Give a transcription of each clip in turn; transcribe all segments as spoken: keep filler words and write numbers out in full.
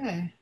Okay.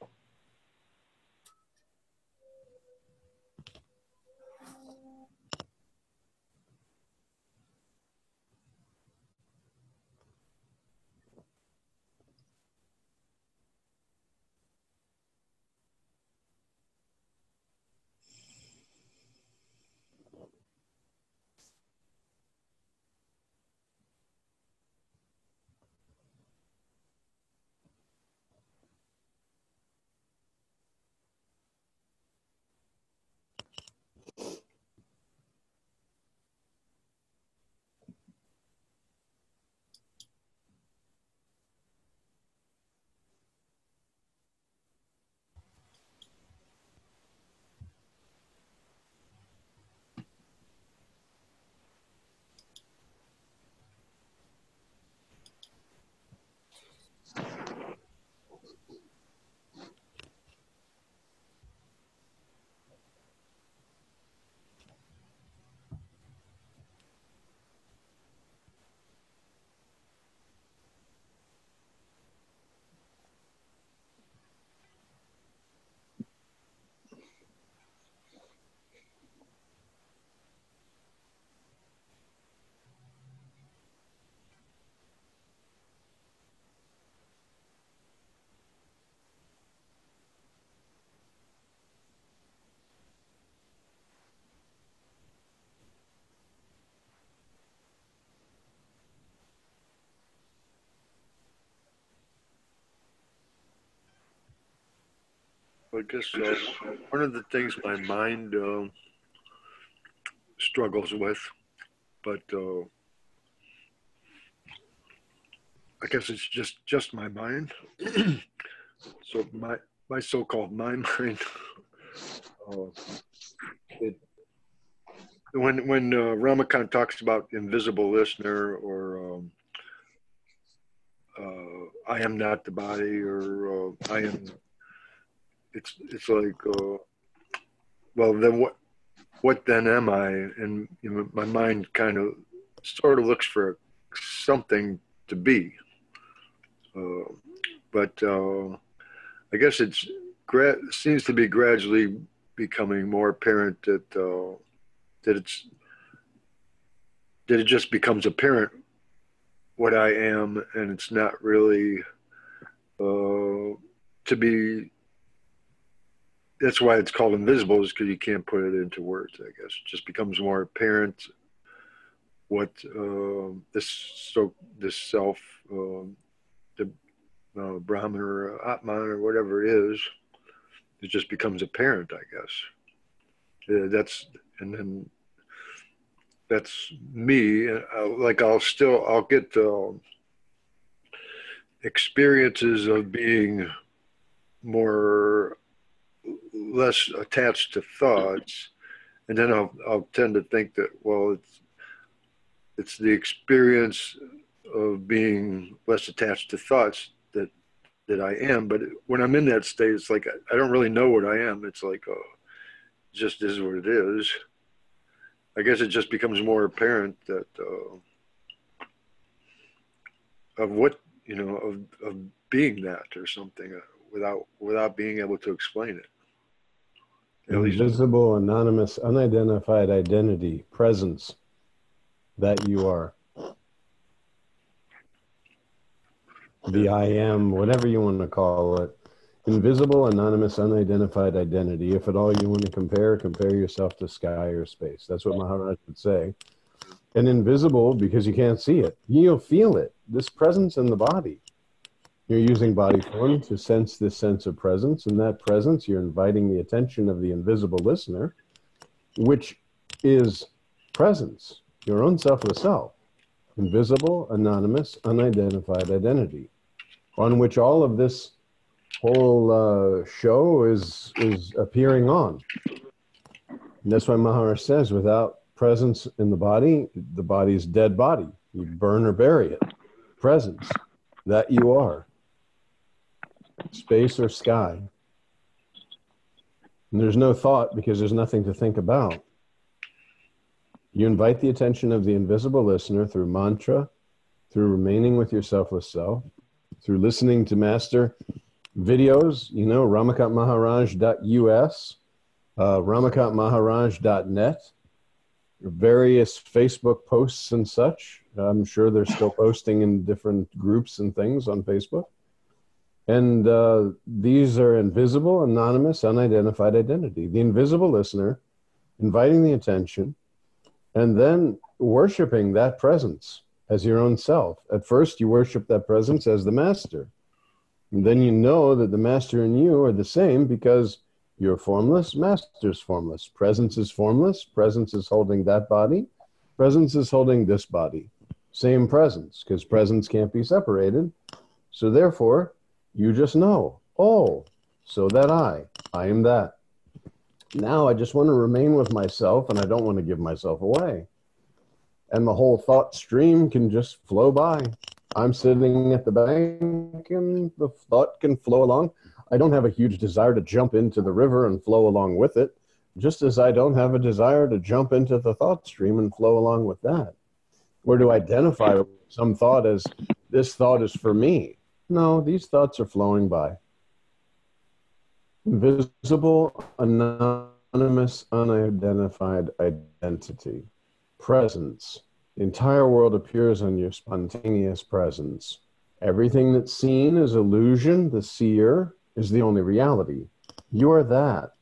I guess uh, one of the things my mind uh, struggles with, but uh, I guess it's just just my mind. So my my so-called my mind. Uh, it, when when uh, Ramakant talks about invisible listener or um, uh, I am not the body or uh, I am, it's it's like uh, well then what what then am I? And you know, my mind kind of sort of looks for something to be. Uh, but uh, I guess it's gra- seems to be gradually becoming more apparent that uh, that it's that it just becomes apparent what I am, and it's not really uh, to be. That's why it's called invisible, is because you can't put it into words. I guess it just becomes more apparent what uh, this so this self, uh, the uh, Brahman or Atman or whatever it is, it just becomes apparent. I guess yeah, that's and then that's me. Uh, like I'll still I'll get uh, experiences of being more less attached to thoughts, and then I'll I'll tend to think that well it's it's the experience of being less attached to thoughts that that I am. But when I'm in that state, it's like I, I don't really know what I am. It's like oh, it just is what it is. I guess it just becomes more apparent that uh, of what you know of of being that or something uh, without without being able to explain it. At least Invisible, anonymous, unidentified identity, presence that you are. The I am, whatever you want to call it. Invisible, anonymous, unidentified identity. If at all you want to compare, compare yourself to sky or space. That's what Maharaj would say. And invisible because you can't see it. You'll feel it. This presence in the body. You're using body form to sense this sense of presence. And that presence, you're inviting the attention of the invisible listener, which is presence, your own selfless self. Invisible, anonymous, unidentified identity, on which all of this whole uh, show is is appearing on. And that's why Maharaj says, without presence in the body, the body's dead body. You burn or bury it. Presence, that you are. Space or sky. And there's no thought because there's nothing to think about. You invite the attention of the invisible listener through mantra, through remaining with your selfless self, through listening to Master videos, you know, ramakant maharaj dot U S, uh, ramakant maharaj dot net, various Facebook posts and such. I'm sure they're still posting in different groups and things on Facebook. And uh, these are invisible, anonymous, unidentified identity. The invisible listener, inviting the attention, and then worshiping that presence as your own self. At first, you worship that presence as the master. And then you know that the master and you are the same because you're formless, master's formless. Presence is formless. Presence is holding that body. Presence is holding this body. Same presence, because presence can't be separated. So therefore, you just know, oh, so that I, I am that. Now I just want to remain with myself and I don't want to give myself away. And the whole thought stream can just flow by. I'm sitting at the bank and the thought can flow along. I don't have a huge desire to jump into the river and flow along with it, just as I don't have a desire to jump into the thought stream and flow along with that. Or to identify some thought as, this thought is for me. No, these thoughts are flowing by. Invisible, anonymous, unidentified identity. Presence. The entire world appears on your spontaneous presence. Everything that's seen is illusion. The seer is the only reality. You are that.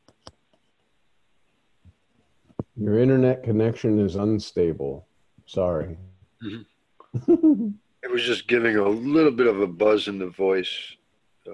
Your internet connection is unstable. Sorry. Mm-hmm. It was just giving a little bit of a buzz in the voice. Uh,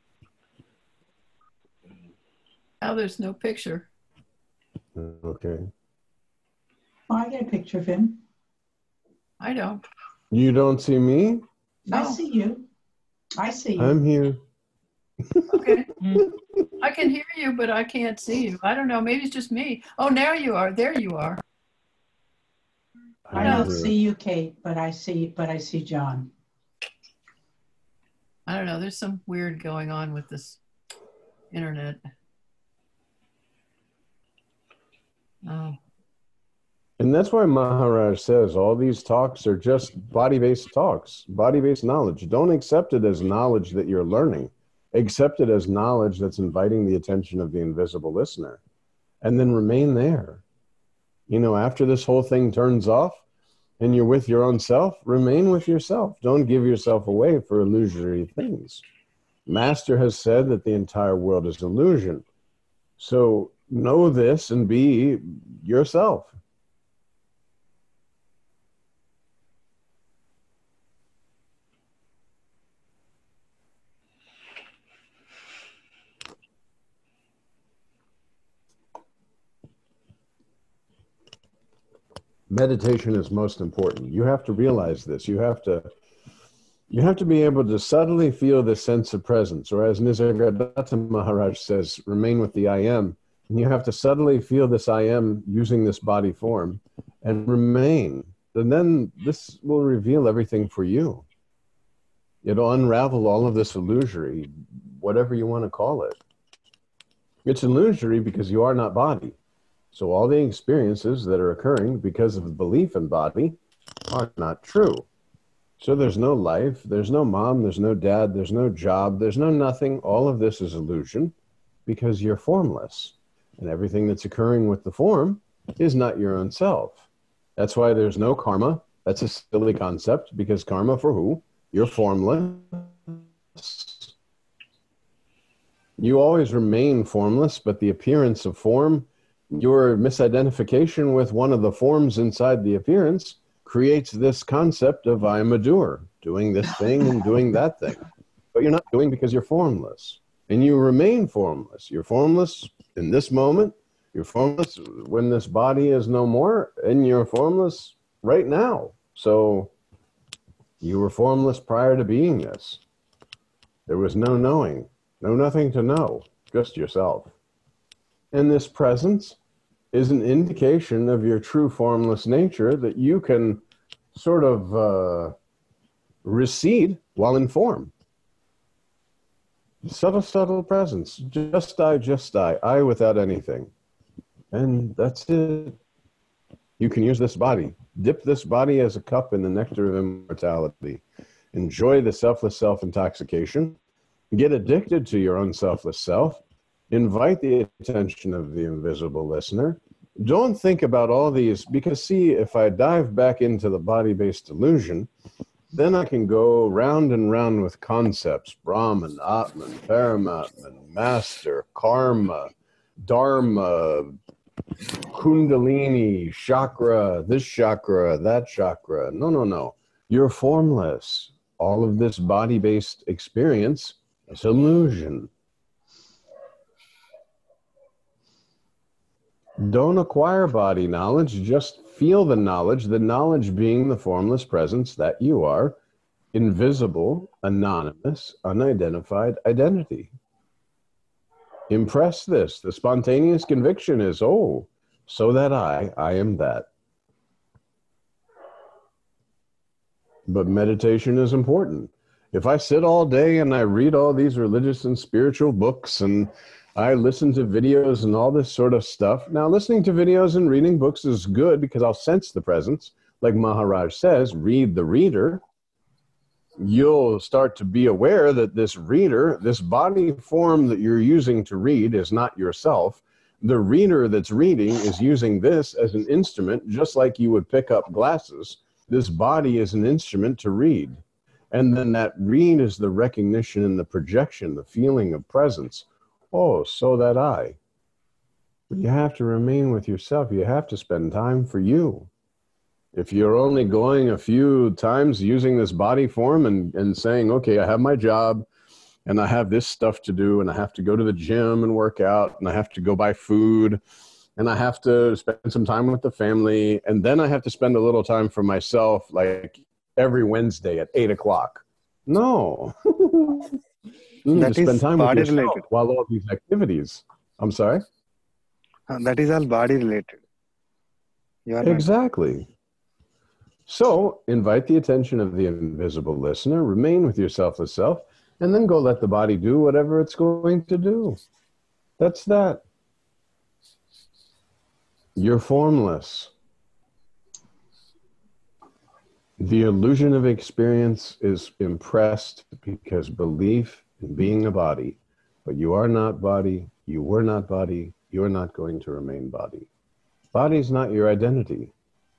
Now there's no picture. Okay. Oh, I get a picture of him. I don't. You don't see me? I No. see you. I see you. I'm here. Okay. I can hear you, but I can't see you. I don't know. Maybe it's just me. Oh, now you are. There you are. I I'm don't here. see you, Kate, but I see, but I see John. I don't know. There's some weird going on with this internet. Oh. And that's why Maharaj says all these talks are just body-based talks, body-based knowledge. Don't accept it as knowledge that you're learning. Accept it as knowledge that's inviting the attention of the invisible listener. And then remain there. You know, after this whole thing turns off and you're with your own self, remain with yourself. Don't give yourself away for illusory things. Master has said that the entire world is illusion. So know this and be yourself. Meditation is most important. You have to realize this. You have to you have to be able to subtly feel the sense of presence, or as Nisargadatta Maharaj says, remain with the I am. And you have to subtly feel this I am using this body form and remain. And then this will reveal everything for you. It'll unravel all of this illusory, whatever you want to call it. It's illusory because you are not body. So all the experiences that are occurring because of the belief in body are not true. So there's no life, there's no mom, there's no dad, there's no job, there's no nothing. All of this is illusion because you're formless. And everything that's occurring with the form is not your own self. That's why there's no karma. That's a silly concept because karma for who? You're formless. You always remain formless, but the appearance of form, your misidentification with one of the forms inside the appearance creates this concept of I'm a doer, doing this thing and doing that thing. But you're not doing because you're formless. And you remain formless. You're formless in this moment. You're formless when this body is no more. And you're formless right now. So you were formless prior to being this. There was no knowing, no nothing to know, just yourself. And this presence is an indication of your true formless nature that you can sort of uh, recede while in form. Subtle, subtle presence. Just I, just I. I without anything. And that's it. You can use this body. Dip this body as a cup in the nectar of immortality. Enjoy the selfless self-intoxication. Get addicted to your own selfless self. Invite the attention of the invisible listener. Don't think about all these, because see, if I dive back into the body-based illusion, then I can go round and round with concepts: Brahman, Atman, Paramatman, Master, Karma, Dharma, Kundalini, chakra, this chakra, that chakra. No, no, no. You're formless. All of this body-based experience is illusion. Don't acquire body knowledge, just feel the knowledge, the knowledge being the formless presence that you are, invisible, anonymous, unidentified identity. Impress this. The spontaneous conviction is, oh, so that I, I am that. But meditation is important. If I sit all day and I read all these religious and spiritual books and I listen to videos and all this sort of stuff. Now, listening to videos and reading books is good because I'll sense the presence. Like Maharaj says, read the reader. You'll start to be aware that this reader, this body form that you're using to read is not yourself. The reader that's reading is using this as an instrument, just like you would pick up glasses. This body is an instrument to read. And then that read is the recognition and the projection, the feeling of presence. Oh, so that I. You have to remain with yourself. You have to spend time for you. If you're only going a few times using this body form and, and saying, okay, I have my job and I have this stuff to do and I have to go to the gym and work out and I have to go buy food and I have to spend some time with the family and then I have to spend a little time for myself, like every Wednesday at eight o'clock. No. You need That to spend is time with body yourself related. while all these activities. I'm sorry? Uh, That is all body related. You are right. Exactly. So invite the attention of the invisible listener, remain with your selfless self, and then go let the body do whatever it's going to do. That's that. You're formless. The illusion of experience is impressed because belief in being a body, but you are not body, you were not body, you're not going to remain body. Body is not your identity.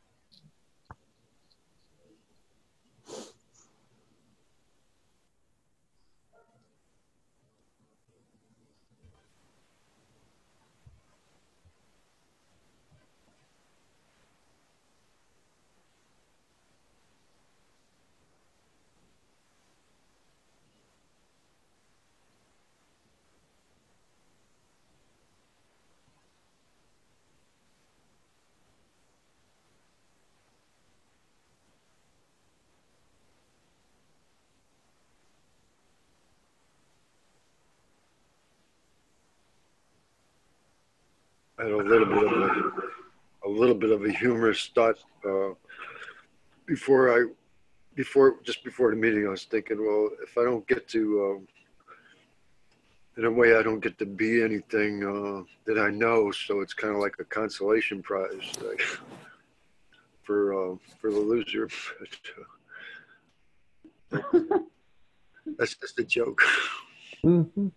I had a little bit of a, a little bit of a humorous thought uh, before I, before just before the meeting. I was thinking, well, if I don't get to, um, in a way, I don't get to be anything uh, that I know, so it's kind of like a consolation prize like, for uh, for the loser. That's just a joke. Mhm.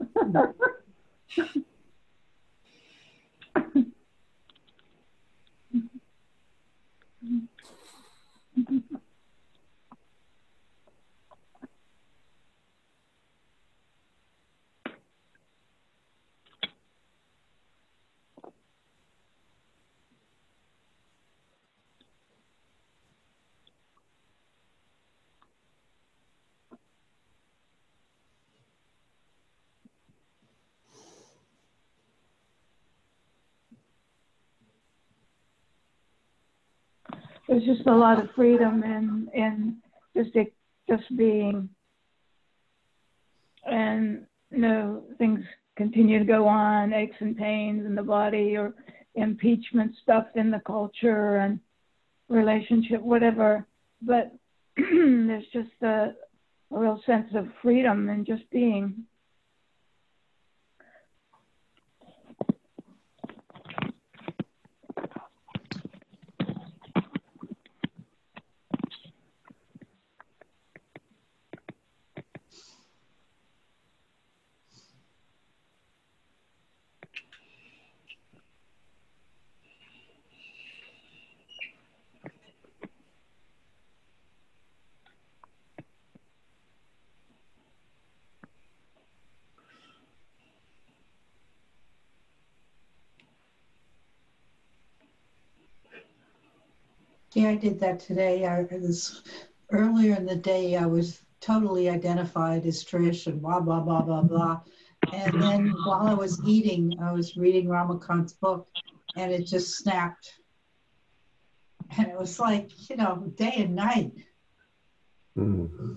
There's just a lot of freedom in in just just being, and you know, things continue to go on, aches and pains in the body or impeachment stuff in the culture and relationship, whatever. But there's just a, a real sense of freedom in just being. Yeah, I did that today. I was earlier in the day. I was totally identified as Trish and blah blah blah blah blah. And then while I was eating, I was reading Ramakant's book, and it just snapped. And it was like, you know, day and night. Mm.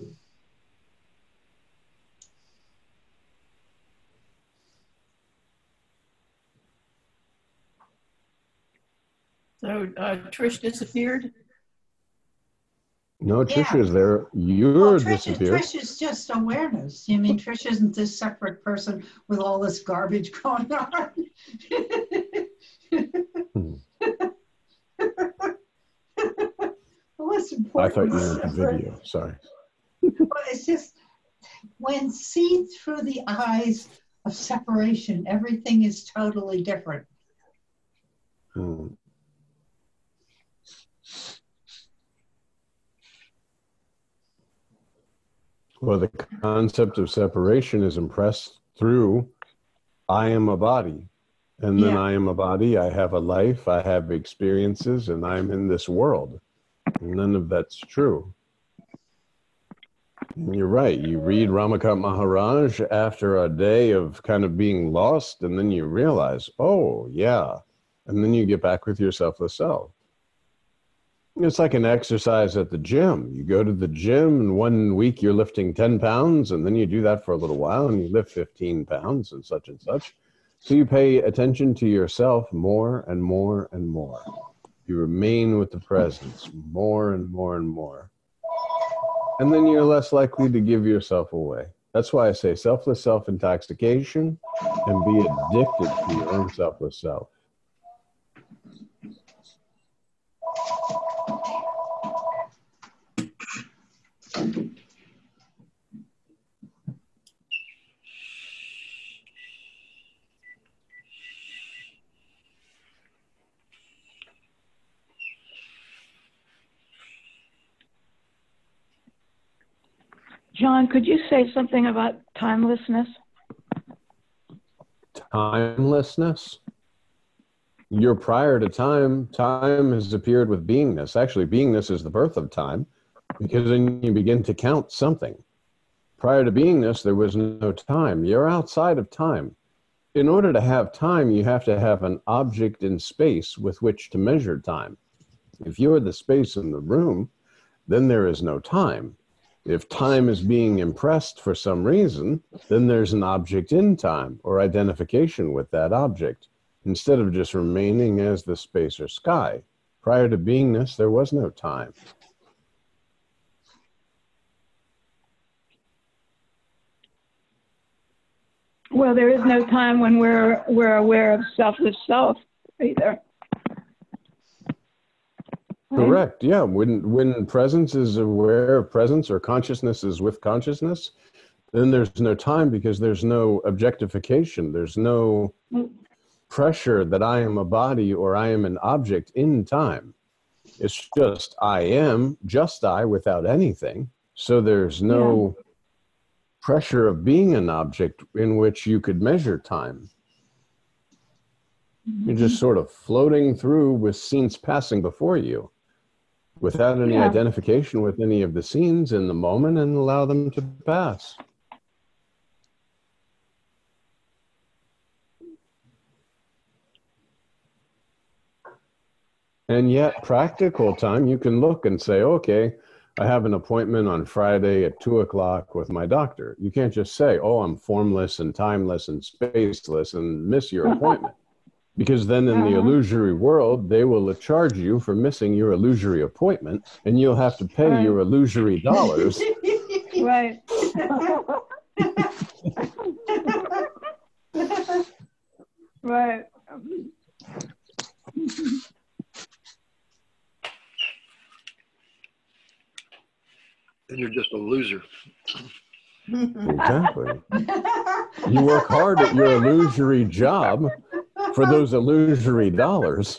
So uh, Trish disappeared? No, Yeah. Trisha's there. You're Well, Trish, is- disappeared. Trish is just awareness. You mean Trish isn't this separate person with all this garbage going on? Hmm. What's I important? thought you is meant the separate. video. Sorry. But it's just when seen through the eyes of separation, everything is totally different. Hmm. Well, the concept of separation is impressed through I am a body. And then Yeah. I am a body. I have a life. I have experiences, and I'm in this world. None of that's true. And you're right. You read Ramakant Maharaj after a day of kind of being lost, and then you realize, oh, yeah. And then you get back with your selfless self. It's like an exercise at the gym. You go to the gym, and one week you're lifting ten pounds, and then you do that for a little while, and you lift fifteen pounds and such and such. So you pay attention to yourself more and more and more. You remain with the presence more and more and more. And then you're less likely to give yourself away. That's why I say selfless self-intoxication and be addicted to your own selfless self. John, could you say something about timelessness? Timelessness? You're prior to time. Time has appeared with beingness. Actually, beingness is the birth of time, because then you begin to count something. Prior to beingness, there was no time. You're outside of time. In order to have time, you have to have an object in space with which to measure time. If you're the space in the room, then there is no time. If time is being impressed for some reason, then there's an object in time or identification with that object, instead of just remaining as the space or sky. Prior to beingness, there was no time. Well, there is no time when we're we're aware of selfless self either. Right? Correct. Yeah. When when presence is aware of presence, or consciousness is with consciousness, then there's no time, because there's no objectification. There's no pressure that I am a body or I am an object in time. It's just I am, just I, without anything. So there's no yeah. pressure of being an object in which you could measure time. Mm-hmm. You're just sort of floating through with scenes passing before you, without any yeah. identification with any of the scenes in the moment, and allow them to pass. And yet, practical time, you can look and say, okay, I have an appointment on Friday at two o'clock with my doctor. You can't just say, oh, I'm formless and timeless and spaceless and miss your appointment. Because then in the illusory world, they will charge you for missing your illusory appointment, and you'll have to pay right. your illusory dollars. Right. Right. Then you're just a loser. Exactly. You work hard at your illusory job for those illusory dollars.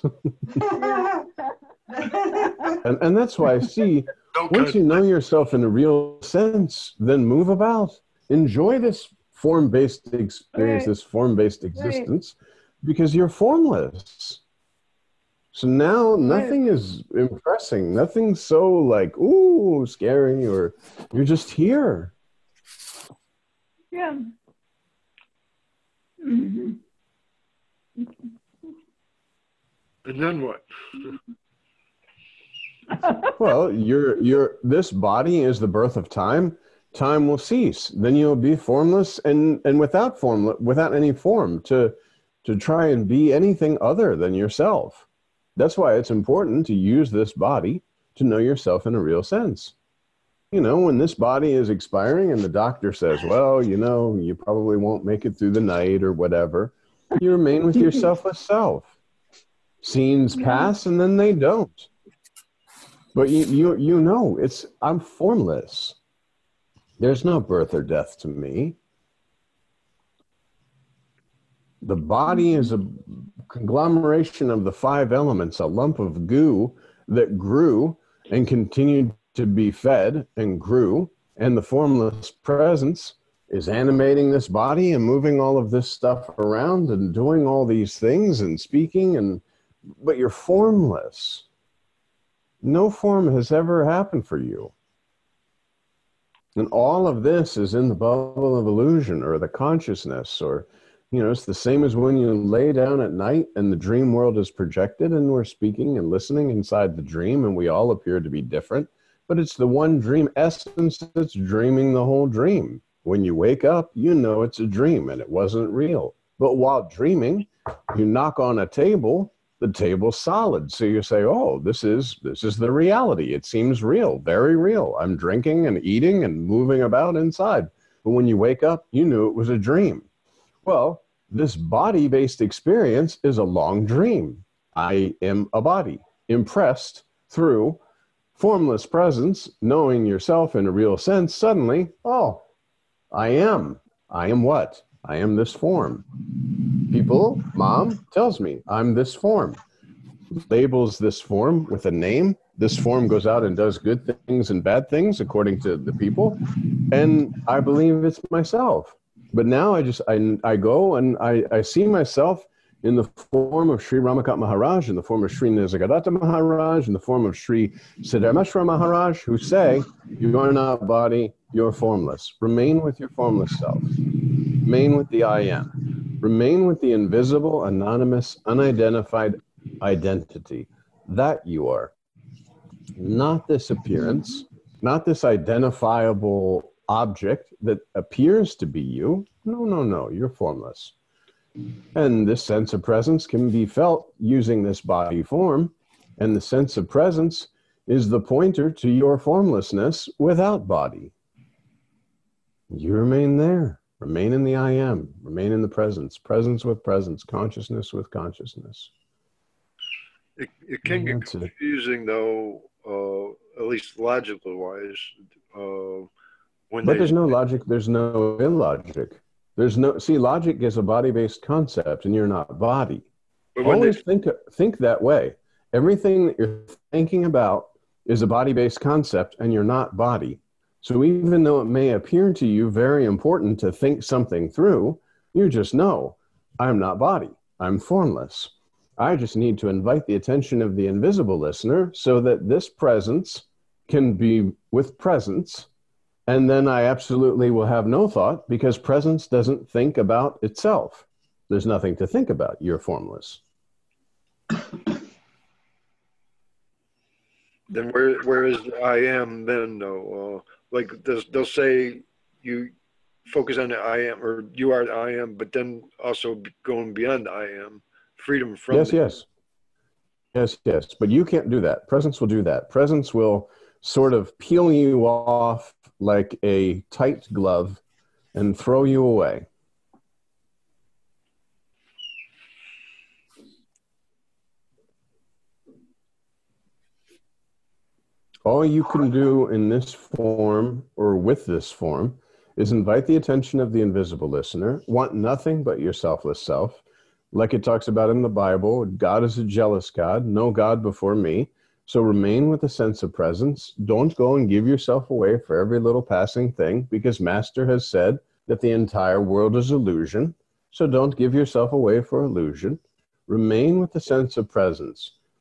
and, and that's why I see, okay. once you know yourself in a real sense, then move about. Enjoy this form-based experience, right. this form-based existence, right. because you're formless. So now nothing is impressing. Nothing's so like, ooh, scary, or you're just here. Yeah. Mm-hmm. And then what? Well, you're, you're, this body is the birth of time. Time will cease. Then you'll be formless and, and without form, without any form to, to try and be anything other than yourself. That's why it's important to use this body to know yourself in a real sense. You know, when this body is expiring and the doctor says, well, you know, you probably won't make it through the night or whatever, you remain with your selfless self. Scenes pass and then they don't. But you, you, you know, it's, I'm formless. There's no birth or death to me. The body is a conglomeration of the five elements, a lump of goo that grew and continued to be fed and grew. And the formless presence is animating this body and moving all of this stuff around and doing all these things and speaking, and but you're formless. No form has ever happened for you. And all of this is in the bubble of illusion or the consciousness, or, you know, it's the same as when you lay down at night and the dream world is projected and we're speaking and listening inside the dream and we all appear to be different, but it's the one dream essence that's dreaming the whole dream. When you wake up, you know it's a dream and it wasn't real. But while dreaming, you knock on a table, the table's solid. So you say, oh, this is, this is the reality. It seems real, very real. I'm drinking and eating and moving about inside. But when you wake up, you knew it was a dream. Well, this body-based experience is a long dream. I am a body, impressed through formless presence, knowing yourself in a real sense. Suddenly, oh, I am. I am what? I am this form. People, mom tells me I'm this form. Labels this form with a name. This form goes out and does good things and bad things according to the people. And I believe it's myself. But now I just, I, I go and I, I see myself in the form of Sri Ramakat Maharaj, in the form of Sri Nisargadatta Maharaj, in the form of Sri Siddharmeshwara Maharaj, who say, you are not body, you're formless. Remain with your formless self. Remain with the I am. Remain with the invisible, anonymous, unidentified identity. That you are. Not this appearance, not this identifiable object that appears to be you. No, no, no, you're formless. And this sense of presence can be felt using this body form. And the sense of presence is the pointer to your formlessness without body. You remain there. Remain in the I am. Remain in the presence. Presence with presence. Consciousness with consciousness. It, it can get confusing, though, uh, at least logically wise. Uh, when but they, there's no logic. There's no illogic. There's no, see, logic is a body-based concept and you're not body. Always they, think, think that way. Everything that you're thinking about is a body-based concept and you're not body. So even though it may appear to you very important to think something through, you just know, I'm not body, I'm formless. I just need to invite the attention of the invisible listener so that this presence can be with presence. And then I absolutely will have no thought because presence doesn't think about itself. There's nothing to think about. You're formless. Then where where is I am then though? Uh, like they'll, they'll say you focus on the I am, or you are the I am, but then also going beyond the I am, freedom from. Yes, the, yes, yes, yes. But you can't do that. Presence will do that. Presence will sort of peel you off like a tight glove and throw you away. All you can do in this form or with this form is invite the attention of the invisible listener, want nothing but your selfless self. Like it talks about in the Bible, God is a jealous God, no God before me. So remain with a sense of presence. Don't go and give yourself away for every little passing thing because Master has said that the entire world is illusion. So don't give yourself away for illusion. Remain with the sense of presence.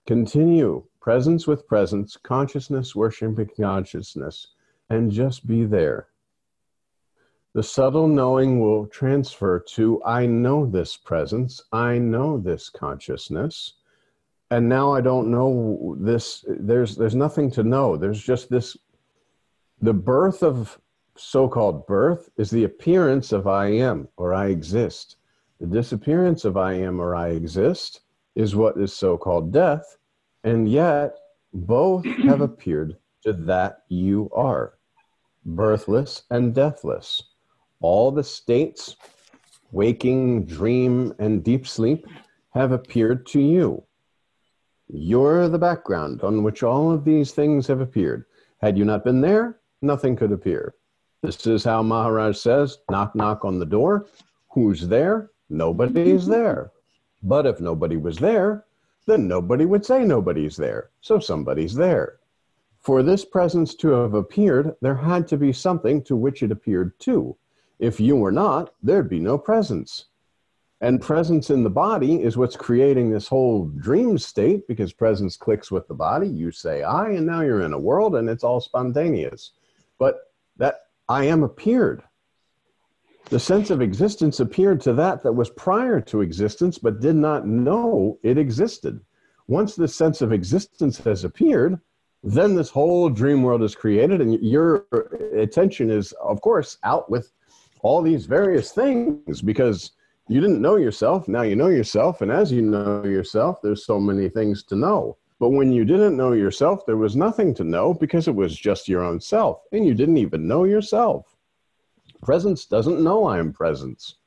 Continue presence with presence, consciousness worshiping consciousness, and just be there. The subtle knowing will transfer to, I know this presence, I know this consciousness, and now I don't know this, there's, there's nothing to know. There's just this, the birth of so-called birth is the appearance of I am, or I exist. The disappearance of I am, or I exist, is what is so-called death, and yet both have appeared to that you are, birthless and deathless. All the states, waking, dream, and deep sleep, have appeared to you. You're the background on which all of these things have appeared. Had you not been there, nothing could appear. This is how Maharaj says, knock, knock on the door. Who's there? Nobody's there. But if nobody was there, then nobody would say nobody's there. So somebody's there. For this presence to have appeared, there had to be something to which it appeared to. If you were not, there'd be no presence. And presence in the body is what's creating this whole dream state, because presence clicks with the body. You say I, and now you're in a world, and it's all spontaneous. But that I am appeared. The sense of existence appeared to that that was prior to existence, but did not know it existed. Once the sense of existence has appeared, then this whole dream world is created, and your attention is, of course, out with all these various things, because you didn't know yourself. Now you know yourself. And as you know yourself, there's so many things to know. But when you didn't know yourself, there was nothing to know, because it was just your own self. And you didn't even know yourself. Presence doesn't know I am presence.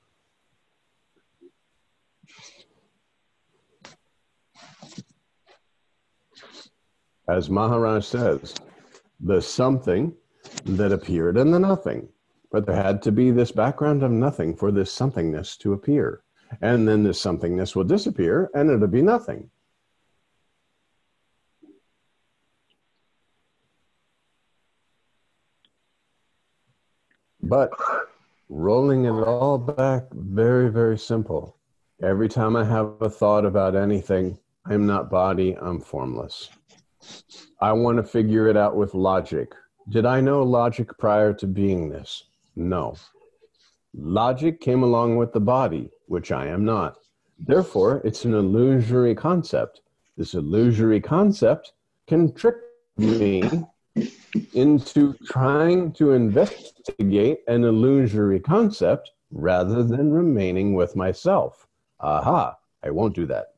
As Maharaj says, the something that appeared in the nothing. But there had to be this background of nothing for this somethingness to appear. And then this somethingness will disappear, and it'll be nothing. But rolling it all back, very, very simple. Every time I have a thought about anything, I'm not body, I'm formless. I want to figure it out with logic. Did I know logic prior to beingness? No. Logic came along with the body, which I am not. Therefore, it's an illusory concept. This illusory concept can trick me into trying to investigate an illusory concept rather than remaining with myself. Aha, I won't do that.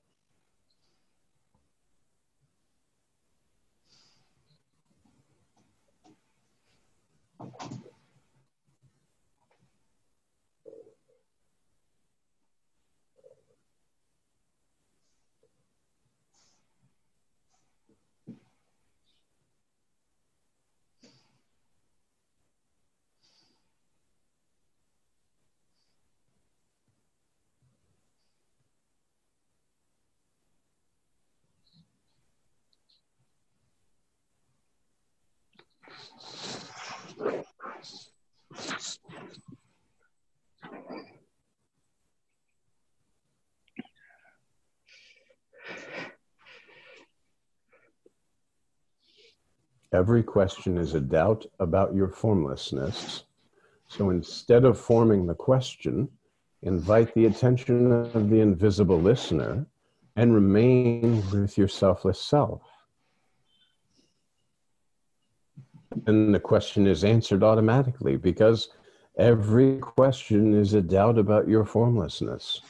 Every question is a doubt about your formlessness. So instead of forming the question, invite the attention of the invisible listener and remain with your selfless self. And the question is answered automatically, because every question is a doubt about your formlessness.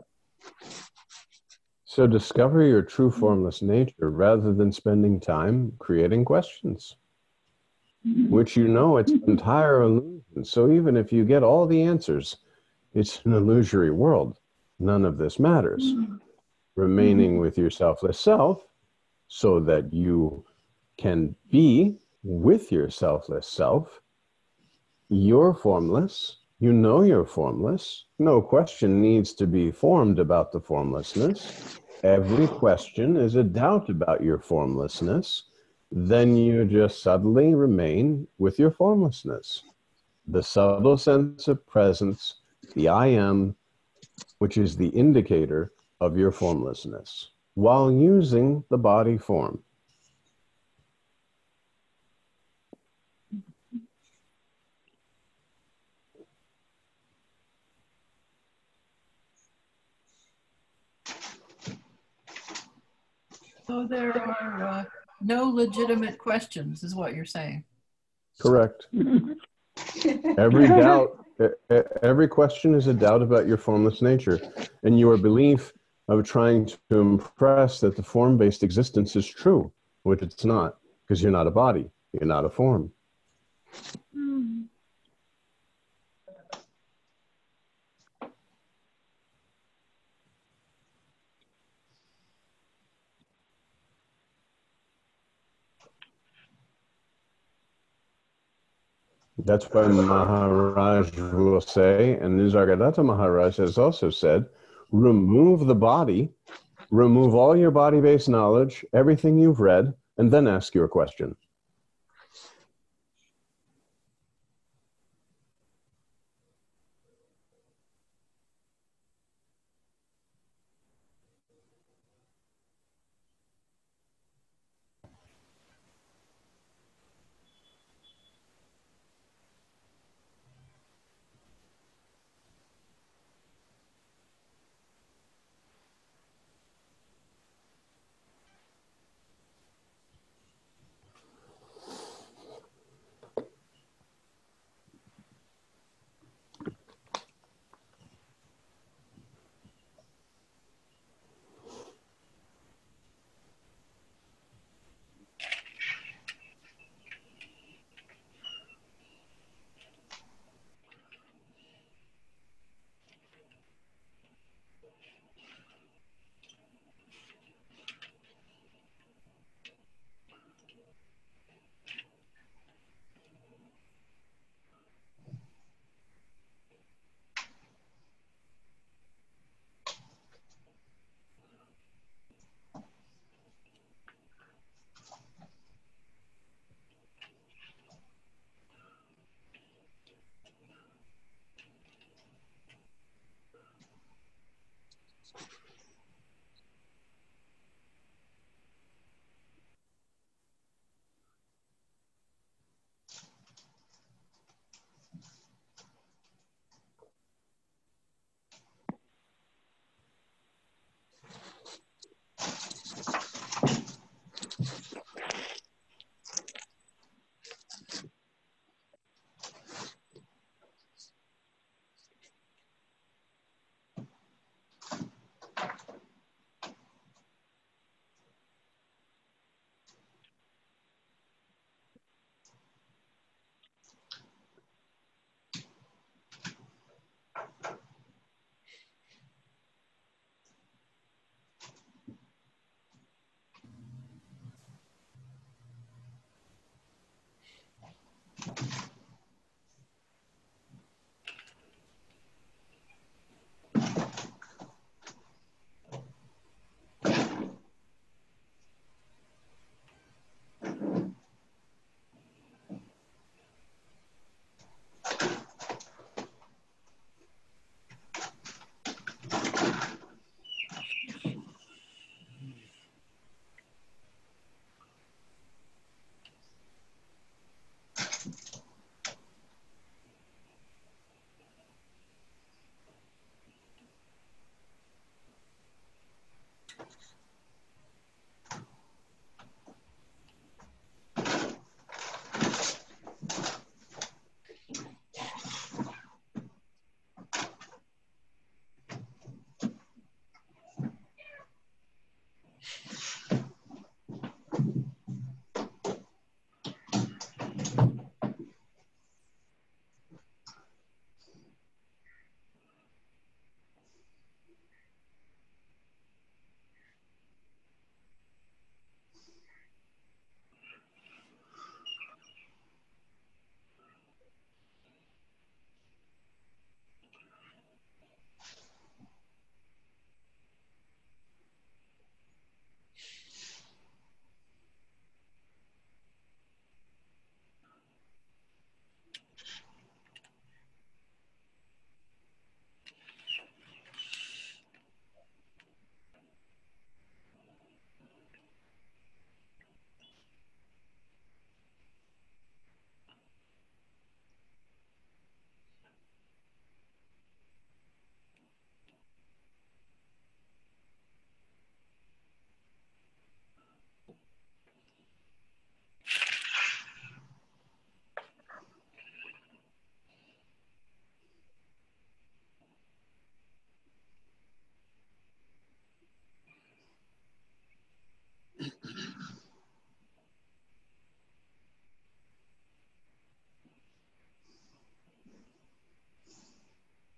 So discover your true formless nature rather than spending time creating questions, which you know it's an entire illusion. So even if you get all the answers, it's an illusory world. None of this matters. Remaining with your selfless self so that you can be with your selfless self. You're formless. You know you're formless. No question needs to be formed about the formlessness. Every question is a doubt about your formlessness. Then you just subtly remain with your formlessness. The subtle sense of presence, the I am, which is the indicator of your formlessness. while using the body form. So there are uh, no legitimate questions, is what you're saying. Correct. Every doubt, e- e- every question is a doubt about your formless nature and your belief of trying to impress that the form-based existence is true, which it's not, because you're not a body, you're not a form. That's why Maharaj will say, and Nisargadatta Maharaj has also said, remove the body, remove all your body-based knowledge, everything you've read, and then ask your question.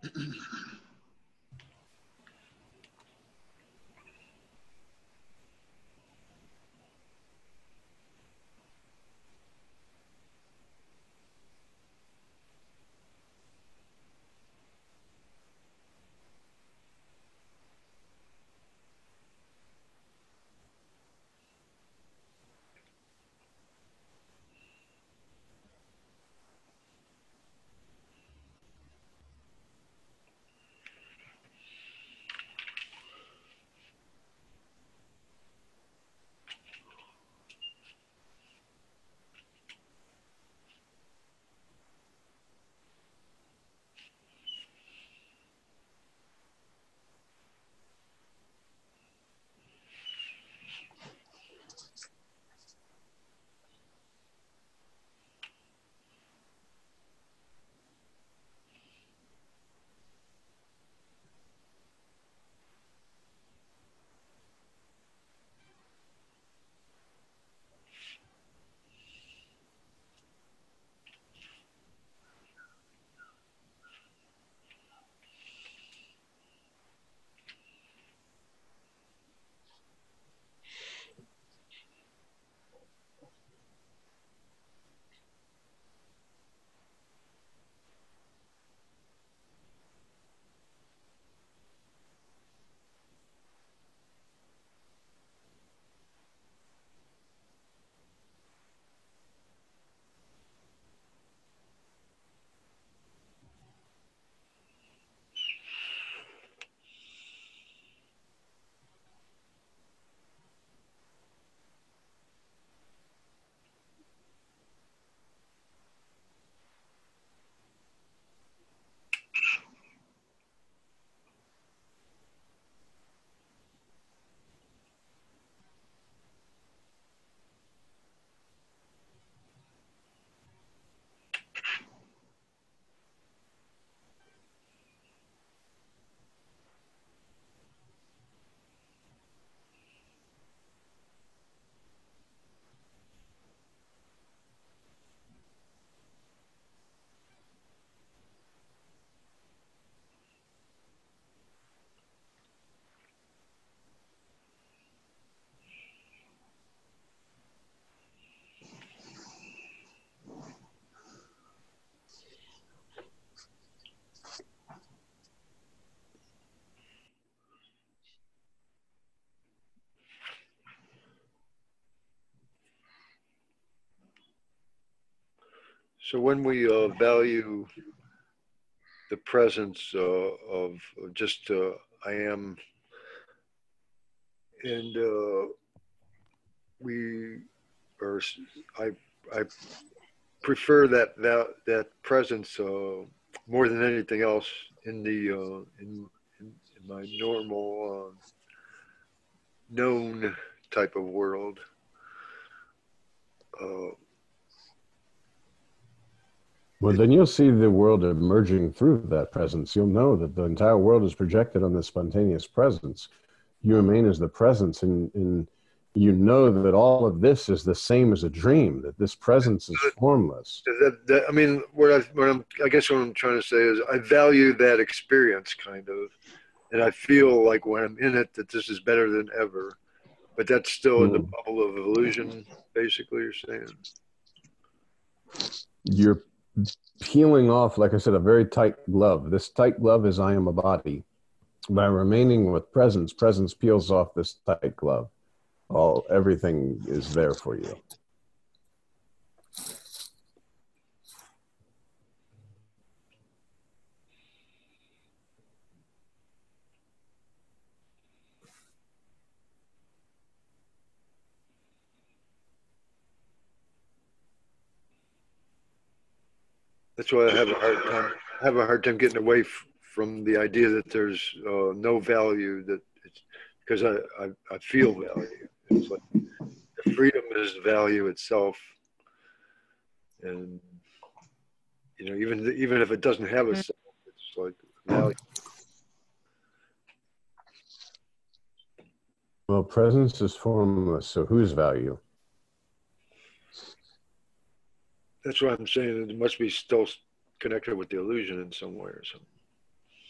So when we uh, value the presence uh, of just uh, I am, and uh, we are, I, I prefer that that, that presence uh, more than anything else in the uh, in, in, in my normal uh, known type of world. Uh, Well, then you'll see the world emerging through that presence. You'll know that the entire world is projected on this spontaneous presence. You remain as the presence, and, and you know that all of this is the same as a dream, that this presence is formless. that, that, I mean, what, I, what I'm, I guess what I'm trying to say is I value that experience kind of, and I feel like when I'm in it that this is better than ever. But that's still in the bubble of illusion, basically, you're saying. You're peeling off, like I said, a very tight glove. This tight glove is I am a body. By remaining with presence, presence peels off this tight glove. All everything is there for you. That's why I have a hard time. I have a hard time getting away f- from the idea that there's uh, no value. That it's because I, I I feel value. It's like the freedom is value itself, and you know, even even if it doesn't have a self, it's like value. Well, presence is formless, so whose value? That's what I'm saying. It must be still connected with the illusion in some way or something.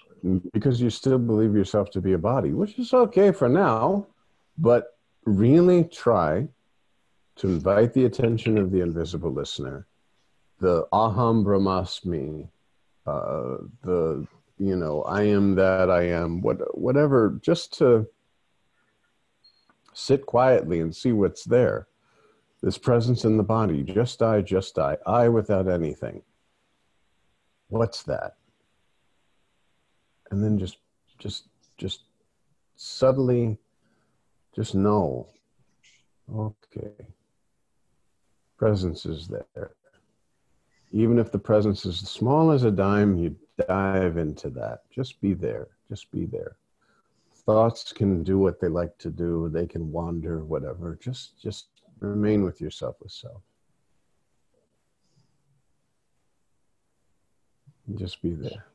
because you still believe yourself to be a body, which is okay for now, but really try to invite the attention of the invisible listener, the aham brahmasmi, uh, the, you know, I am that I am, what, whatever, just to sit quietly and see what's there. This presence in the body, just I, just I, I without anything. What's that? And then just, just, just subtly, just know, okay, presence is there. Even if the presence is as small as a dime, you dive into that. Just be there, just be there. Thoughts can do what they like to do. They can wander, whatever. Just, just remain with your selfless self. Just be there.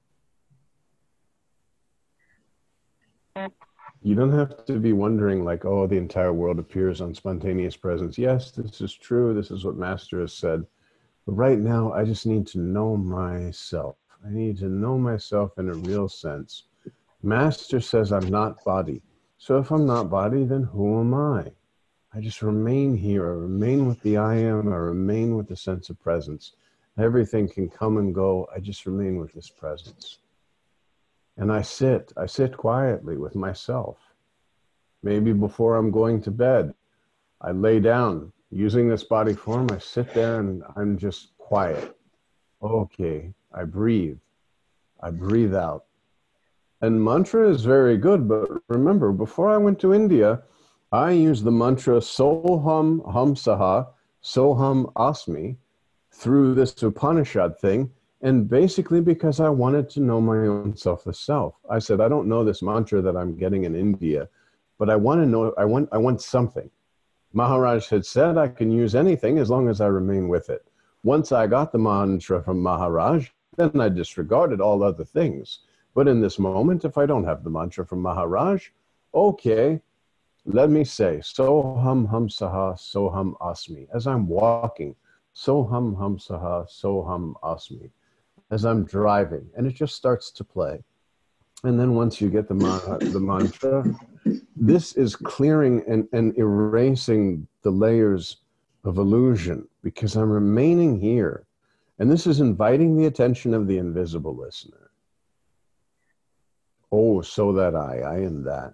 You don't have to be wondering like, oh, the entire world appears on spontaneous presence. Yes, this is true. This is what Master has said. But right now, I just need to know myself. I need to know myself in a real sense. Master says I'm not body. So if I'm not body, then who am I? I just remain here. I remain with the I am. I remain with the sense of presence. Everything can come and go. I just remain with this presence. And I sit. I sit quietly with myself. Maybe before I'm going to bed, I lay down. Using this body form, I sit there and I'm just quiet. Okay, I breathe. I breathe out. And mantra is very good, but remember, before I went to India, I used the mantra Soham Hamsaha, Soham Asmi, through this Upanishad thing, and basically because I wanted to know my own selfless self. I said, I don't know this mantra that I'm getting in India, but I want to know, I want, I want something. Maharaj had said I can use anything as long as I remain with it. Once I got the mantra from Maharaj, then I disregarded all other things. But in this moment, if I don't have the mantra from Maharaj, okay, let me say, Soham Hamsaha, Soham Asmi. As I'm walking, Soham Hamsaha, Soham Asmi. As I'm driving, and it just starts to play. And then once you get the, ma the mantra, this is clearing and, and erasing the layers of illusion because I'm remaining here. And this is inviting the attention of the invisible listener. Oh, so that I, I am that.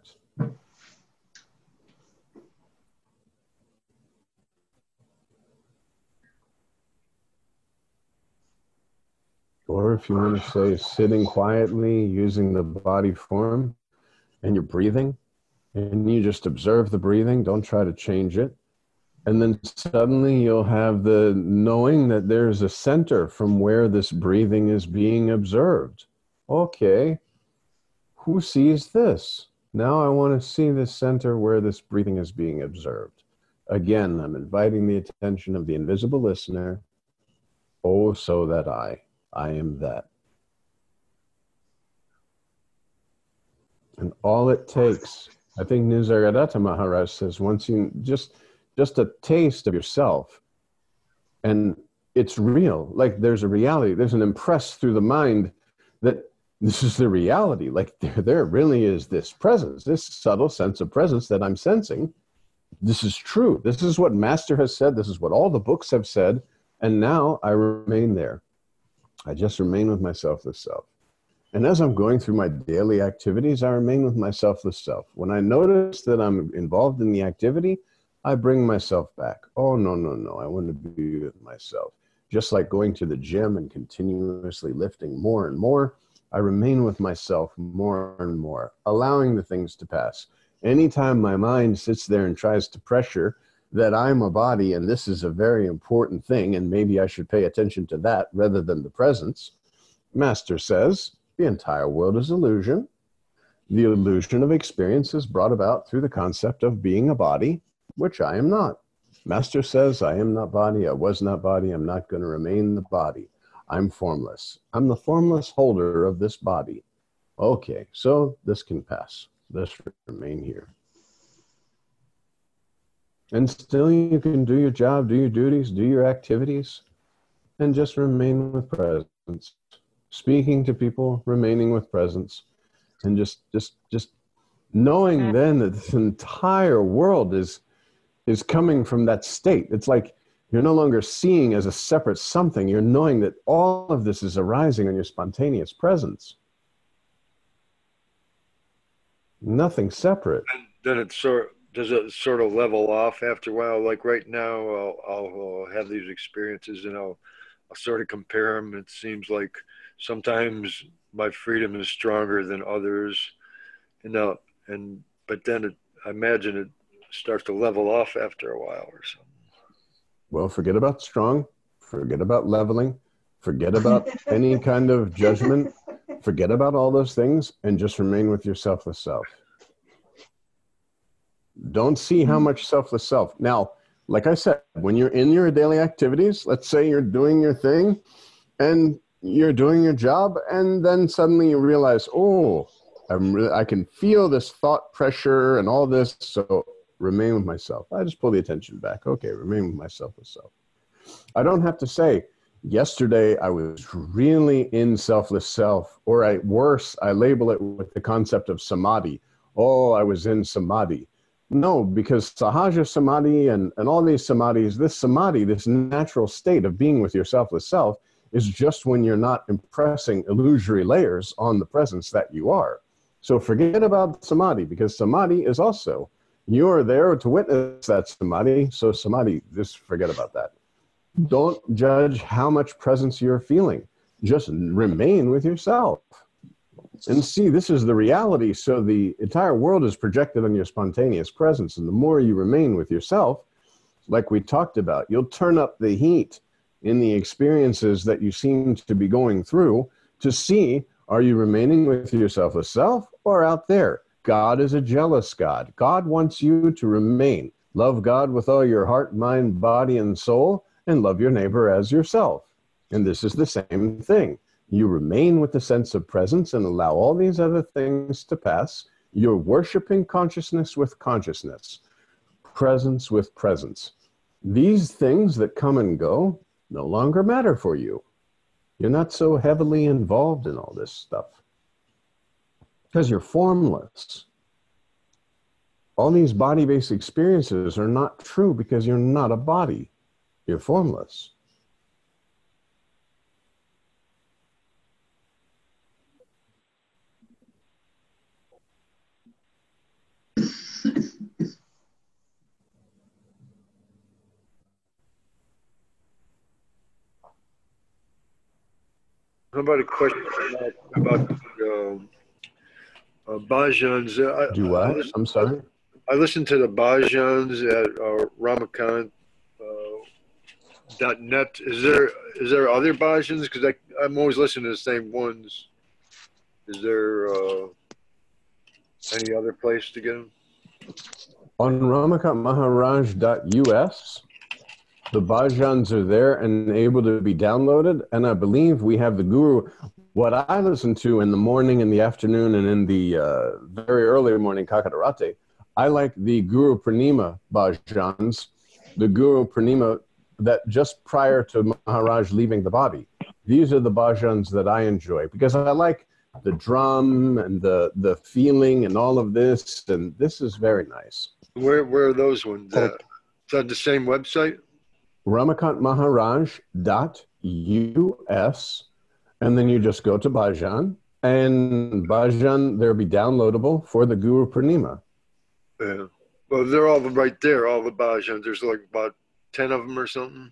Or if you want to say sitting quietly, using the body form, and you're breathing, and you just observe the breathing, don't try to change it. And then suddenly you'll have the knowing that there's a center from where this breathing is being observed. Okay, who sees this? Now I want to see this center where this breathing is being observed. Again, I'm inviting the attention of the invisible listener. Oh, so that I, I am that. And all it takes, I think Nisargadatta Maharaj says, once you just, just a taste of yourself, and it's real, like there's a reality, there's an impress through the mind that this is the reality, like there, there really is this presence, this subtle sense of presence that I'm sensing. This is true. This is what Master has said. This is what all the books have said. And now I remain there. I just remain with my selfless self. And as I'm going through my daily activities, I remain with my selfless self. When I notice that I'm involved in the activity, I bring myself back. Oh, no, no, no. I want to be with myself. Just like going to the gym and continuously lifting more and more, I remain with myself more and more, allowing the things to pass. Anytime my mind sits there and tries to pressure that I'm a body and this is a very important thing and maybe I should pay attention to that rather than the presence, Master says, the entire world is illusion. The illusion of experience is brought about through the concept of being a body, which I am not. Master says, I am not body, I was not body, I'm not going to remain the body. I'm formless. I'm the formless holder of this body. Okay, so this can pass. This remain here. And still you can do your job, do your duties, do your activities, and just remain with presence. speaking to people, remaining with presence, and just, just, just knowing then that this entire world is, is coming from that state. It's like you're no longer seeing as a separate something. You're knowing that all of this is arising on your spontaneous presence. Nothing separate. And then it sort does it sort of level off after a while. Like right now, I'll, I'll have these experiences and I'll, I'll sort of compare them. It seems like sometimes my freedom is stronger than others, and now and but then it, I imagine it starts to level off after a while or something. Well, forget about strong, forget about leveling, forget about any kind of judgment, forget about all those things, and just remain with your selfless self. Don't see how much selfless self. Now, like I said, when you're in your daily activities, let's say you're doing your thing and you're doing your job, and then suddenly you realize, oh, I'm really, I can feel this thought pressure and all this, so remain with myself. I just pull the attention back. Okay, remain with myself with self. I don't have to say, yesterday I was really in selfless self, or I, worse, I label it with the concept of samadhi. Oh, I was in samadhi. No, because sahaja samadhi and, and all these samadhis, this samadhi, this natural state of being with your selfless self, is just when you're not impressing illusory layers on the presence that you are. So forget about samadhi, because samadhi is also, you're there to witness that samadhi. So samadhi, just forget about that. Don't judge how much presence you're feeling. Just remain with yourself. And see, this is the reality. So the entire world is projected on your spontaneous presence. And the more you remain with yourself, like we talked about, you'll turn up the heat in the experiences that you seem to be going through to see, are you remaining with your selfless self or out there? God is a jealous God. God wants you to remain. Love God with all your heart, mind, body, and soul, and love your neighbor as yourself. And this is the same thing. You remain with the sense of presence and allow all these other things to pass. You're worshiping consciousness with consciousness, presence with presence. These things that come and go no longer matter for you. You're not so heavily involved in all this stuff because you're formless. All these body-based experiences are not true because you're not a body. You're formless. How about a question about, about um, uh, bhajans? Uh, Do I, I what? listen, I'm sorry? I listened to the bhajans at uh, Ramakant dot net. Is there is there other bhajans? Because I'm always listening to the same ones. Is there uh, any other place to get them? On ramakant maharaj dot U S, the bhajans are there and able to be downloaded. And I believe we have the guru. What I listen to in the morning, in the afternoon, and in the uh, very early morning Kakadarate, I like the Guru Purnima bhajans, the Guru Purnima that just prior to Maharaj leaving the body. These are the bhajans that I enjoy because I like the drum and the, the feeling and all of this. And this is very nice. Where where are those ones? Uh, is that the same website? ramakant maharaj dot U S, and then you just go to bhajan, and bhajan, they'll be downloadable for the Guru Purnima. Yeah. Well, they're all right there, all the bhajans. There's like about ten of them or something.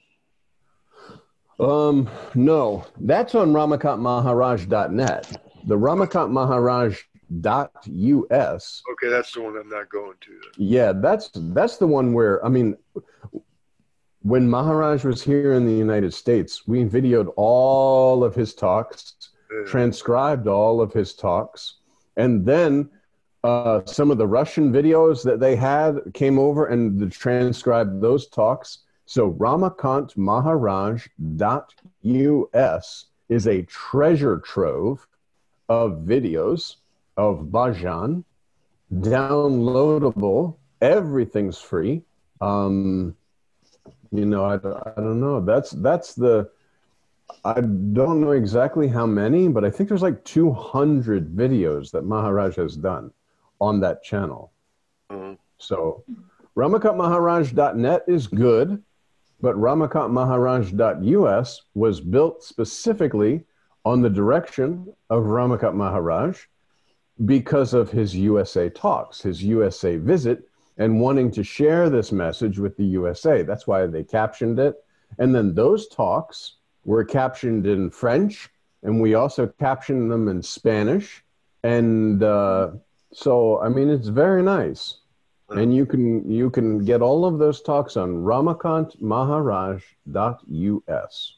Um, no, that's on ramakant maharaj dot net. The ramakant maharaj dot U S. Okay, that's the one I'm not going to. Then. Yeah, that's that's the one where, I mean, when Maharaj was here in the United States, we videoed all of his talks, yeah. transcribed all of his talks, and then uh, some of the Russian videos that they had came over and transcribed those talks. So ramakant maharaj dot U S is a treasure trove of videos of bhajan, downloadable. Everything's free. Um, you know, I, I don't know. That's that's the I don't know exactly how many, but I think there's like two hundred videos that Maharaj has done on that channel. Uh, So Ramakant Maharaj dot net is good, but Ramakant Maharaj dot U S was built specifically on the direction of Ramakant Maharaj because of his U S A talks, his U S A visit, and wanting to share this message with the U S A. That's why they captioned it. And then those talks were captioned in French, and we also captioned them in Spanish. And uh, so, I mean, it's very nice. And you can you can get all of those talks on Ramakant Maharaj dot U S.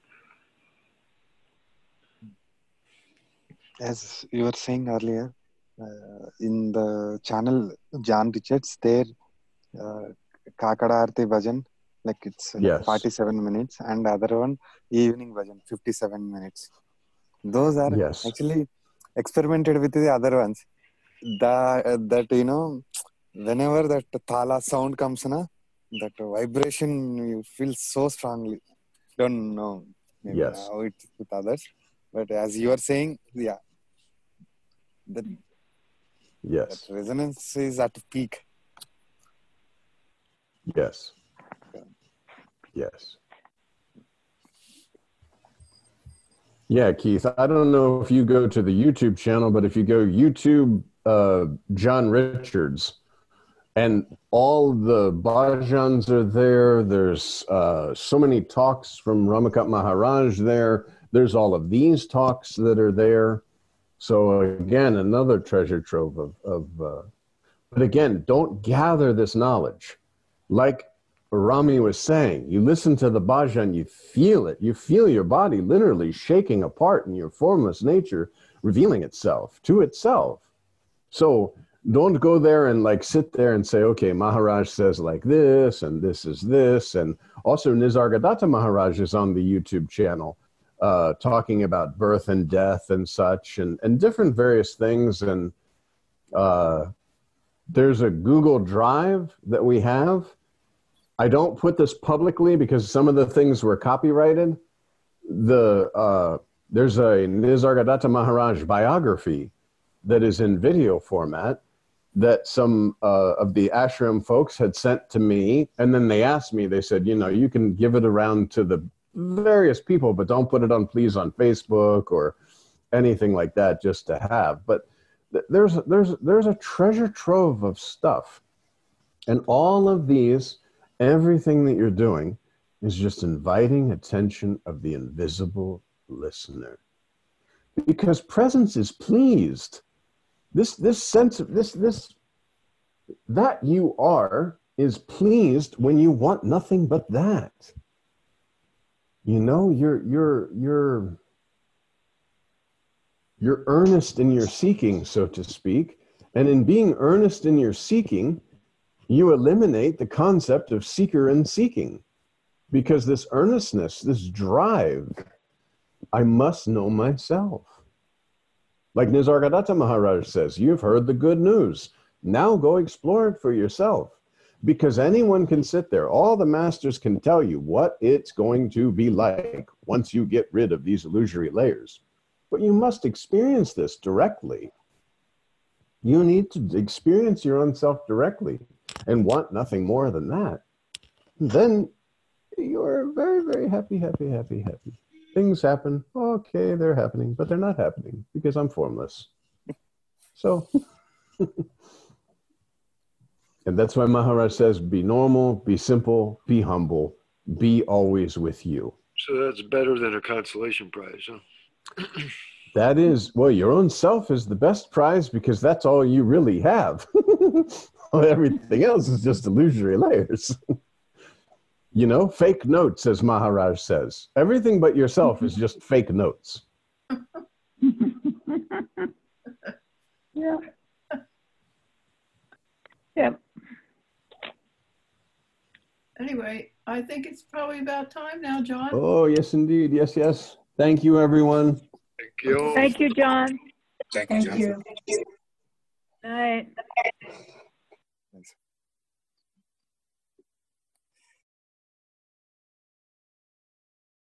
As you were saying earlier, uh, in the channel John Richards, there uh, Kakada Arti Bhajan, like it's like Yes. forty-seven minutes, and other one Evening Bhajan, fifty-seven minutes. Those are Yes. actually experimented with the other ones. The, that, you know, whenever that thala sound comes, na, that vibration you feel so strongly. Don't know maybe Yes. how it's with others, but as you are saying, yeah, that, that Yes. resonance is at peak. Yes. Yes. Yeah, Keith, I don't know if you go to the YouTube channel, but if you go YouTube uh, John Richards, and all the bhajans are there. There's uh, so many talks from Ramakant Maharaj there. There's all of these talks that are there. So again, another treasure trove of, of uh, but again, don't gather this knowledge. Like Rami was saying, you listen to the bhajan, you feel it. You feel your body literally shaking apart in your formless nature, revealing itself to itself. So don't go there and like sit there and say, okay, Maharaj says like this, and this is this. And also Nisargadatta Maharaj is on the YouTube channel uh, talking about birth and death and such, and, and different various things. And uh, there's a Google Drive that we have. I don't put this publicly because some of the things were copyrighted. The uh, there's a Nisargadatta Maharaj biography that is in video format that some uh, of the ashram folks had sent to me. And then they asked me, they said, you know, you can give it around to the various people, but don't put it on, please, on Facebook or anything like that just to have. But th- there's, there's, there's a treasure trove of stuff. And all of these, everything that you're doing is just inviting attention of the invisible listener. Because presence is pleased. This, this sense of this, this, that you are is pleased when you want nothing but that. You know, you're, you're, you're, you're earnest in your seeking, so to speak. And in being earnest in your seeking, you eliminate the concept of seeker and seeking. Because this earnestness, this drive, I must know myself. Like Nisargadatta Maharaj says, you've heard the good news. Now go explore it for yourself. Because anyone can sit there. All the masters can tell you what it's going to be like once you get rid of these illusory layers. But you must experience this directly. You need to experience your own self directly and want nothing more than that. Then you're very, very happy, happy, happy, happy. Things happen. Okay, they're happening, but they're not happening because I'm formless. So, and that's why Maharaj says, be normal, be simple, be humble, be always with you. So that's better than a consolation prize, huh? That is, well, your own self is the best prize because that's all you really have. Everything else is just illusory layers. You know, fake notes, as Maharaj says. Everything but yourself is just fake notes. Yeah. Yep. Anyway, I think it's probably about time now, John. Oh, yes, indeed. Yes, yes. Thank you, everyone. Thank you. Thank you, John. Thank you. Night.